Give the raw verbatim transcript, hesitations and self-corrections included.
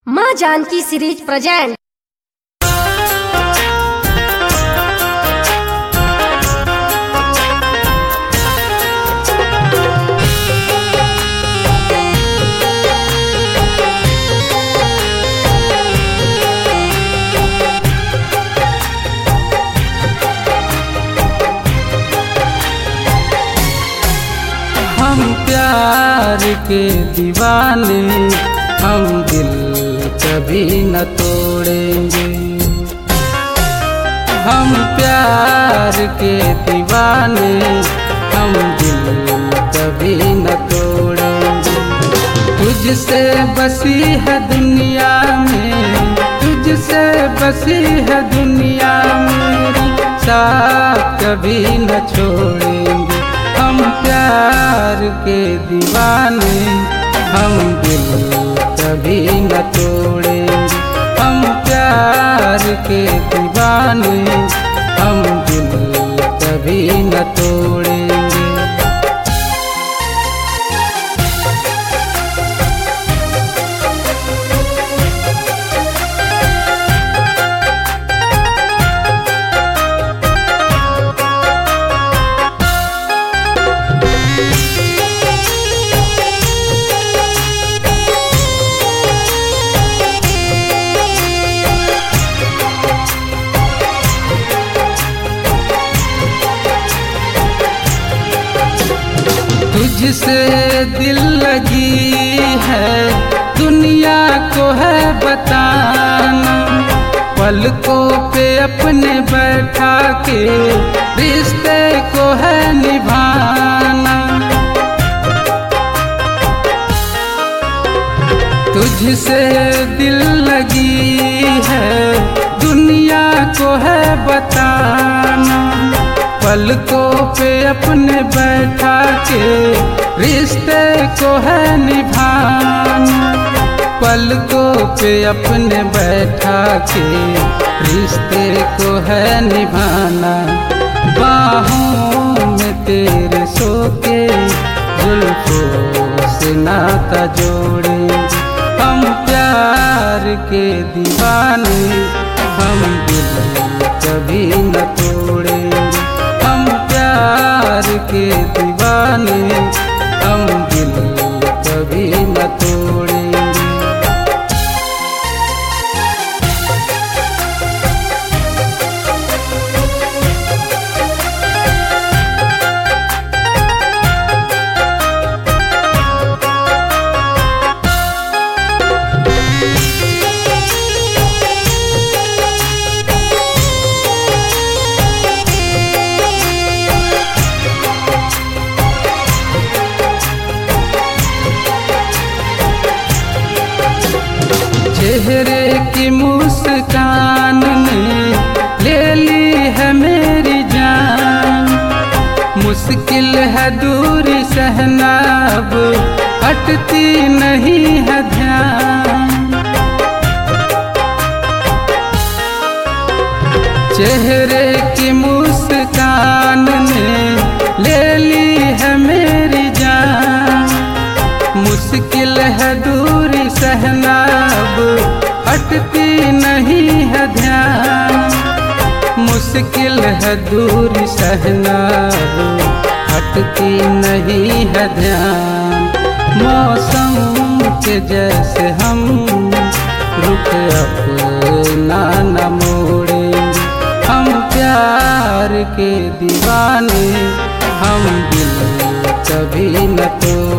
माँ Janaki series present. हम प्यार के दीवाने, हम दिल कभी न तोड़ेंगे। हम प्यार के दीवाने, हम दिल कभी न तोड़ेंगे। तुझसे बसी है दुनिया में, तुझसे बसी है दुनिया मेरी, साथ कभी न छोड़ेंगे। हम प्यार के दीवाने, हम दिल कभी न तोड़ेंगे। हम प्यार के दीवाने, हम दिल कभी न तोड़ेंगे। तुझसे दिल लगी है, दुनिया को है बताना। पलकों पे अपने बैठा के रिश्ते को है निभाना। तुझसे दिल लगी है, दुनिया को है बताना। पलकों पे अपने बैठा के रिश्ते को है निभाना। पलकों पे अपने बैठा के रिश्ते को है निभाना। बाहों में तेरे सो के जुल्फों से नाता जोड़ेंगे। हम प्यार के दीवाने, हम दिल कभी न तोड़ेंगे। हम प्यार के दीवाने, हम दिल कभी न तोड़ेंगे। चेहरे की मुस्कान ने ले ली है मेरी जान। मुश्किल है दूरी सहना, अब हटती नहीं है ध्यान। चेहरे की मुस्कान ने ले ली है मेरी जान। मुश्किल है दूरी सहना, अब हटती नहीं है ध्यान। मुश्किल है दूरी सहना, अब हटती नहीं है ध्यान। मौसम के जैसे हम रुख अपना न मोड़ेंगे। हम प्यार के दीवाने, हम दिल कभी न तोड़ेंगे।